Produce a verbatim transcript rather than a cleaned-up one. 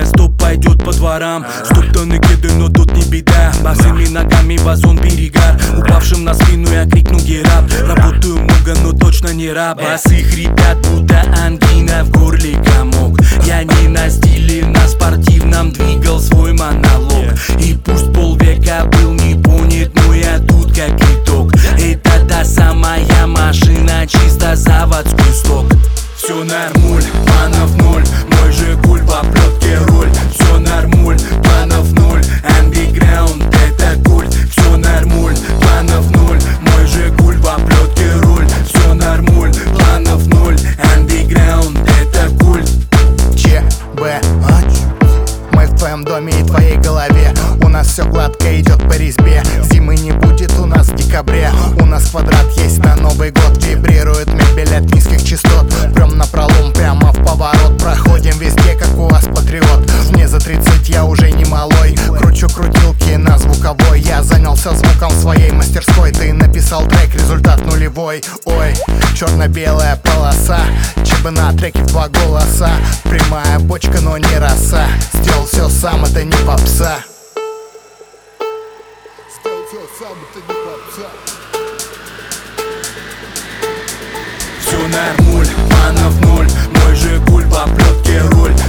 движение, стоп пойдет по дворам. Стоптаны кеды, но тут не беда. Босыми ногами вазон перегар. Упавшим на спину я крикну гераб. Работаю много, но точно не раб. Босых ребят, будто ангина, в горле комок. Я не на стиле, на спортивном двигал свой монолог. И пусть полвека был не понят, но я тут как итог. Это та самая машина, чисто заводской сток. Все нормуль, планов ноль, мой Жигуль в оплетке руль. Все нормуль, планов ноль, андеграунд это культ. Все нормуль, планов ноль, мой Жигуль в оплетке руль. Все нормуль, планов ноль, андеграунд это культ. ЧБ, мы в твоем доме и твоей голове. У нас все гладко идет по резьбе. Зимы не будет у нас в декабре. У нас квадрат есть на Новый год. Вибрирует мебель от низких частот. Прям на пролом, прямо в поворот. Проходим везде, как у вас патриот. Мне за тридцать, я уже не малой. Кручу крутилки на звуковой. Я занялся звуком в своей мастерской. Ты написал трек, результат нулевой. Ой, черно-белая полоса. ЧБ на треке в два голоса. Прямая бочка, но не роса. Сделал все сам, это не попса. Сделал все сам, это не попса. Все нормуль, планов ноль, мой Жигуль в оплетке руль.